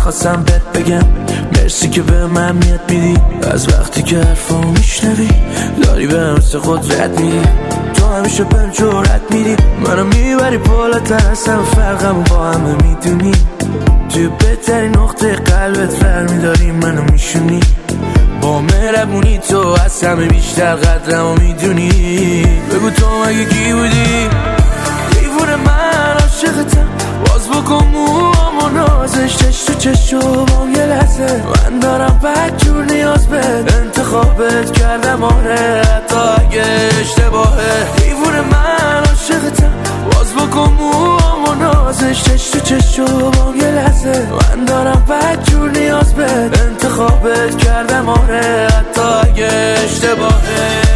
خواستم بهت بگم مرسی که به من میاد میدی، از وقتی که حرفامو میشنوی داری به مثل قدرت میدی. تو همیشه بهم جرأت میدی، منو میبری بالاتر از همه، فرقمو با همه میدونی. توی بهترین نقطه قلبت فرمی داری، منو میشونی. با مهربونی تو از همه بیشتر قدرمو میدونی. بگو تو مگه کی بودی؟ دیوونه من عاشقتم، باز بکن موامو نازش، چش تو چشو بام یه لحظه. من دارم بدجور نیاز بهت، انتخابت کردم آره حتی اگه اشتباهه. دیوونه من عاشقتم، باز بکن موامو نازش، چش تو چشو بام یه لحظه. من دارم بدجور نیاز بهت، انتخابت کردم آره حتی اگه اشتباهه.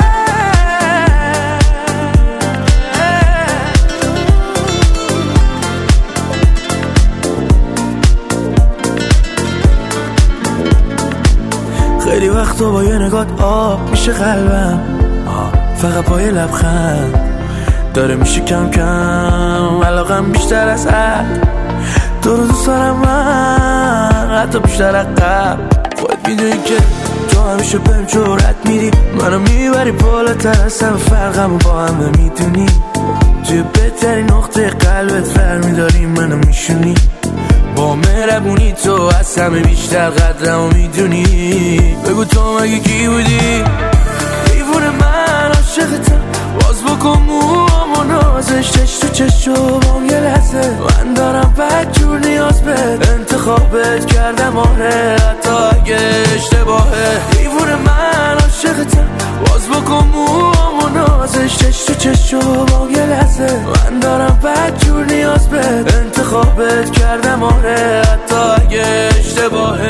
خیلی وقتا با یه نگات آب میشه قلبم، فقط با یه لبخند داره میشه کم کم علاقم بیشتر از حد. تو رو دوست دارم من حتی بیشتر از قبل. خودت میدونی که تو همیشه بهم جرأت میدی، منو میبری بالاتر از همه، فرقمو با همه میدونی. توی بهترین نقطه قلبت فرمی داری، منو میشونی. با مهربونی تو از همه بیشتر قدرمو میدونی. بگو تو مگه کی بودی؟ دیوونه من عاشقتم، باز بکن موامو نازش، چش تو چشو بام یه لحظه. من دارم بدجور نیاز بهت، انتخابت کردم آره حتی اگه اشتباهه. دیوونه من عاشقتم، باز بکن موامو نازش، چش تو چشو بام یه لحظه. من دارم بدجور نیاز بهت، انتخابت کردم آره حتی اگه اشتباهه.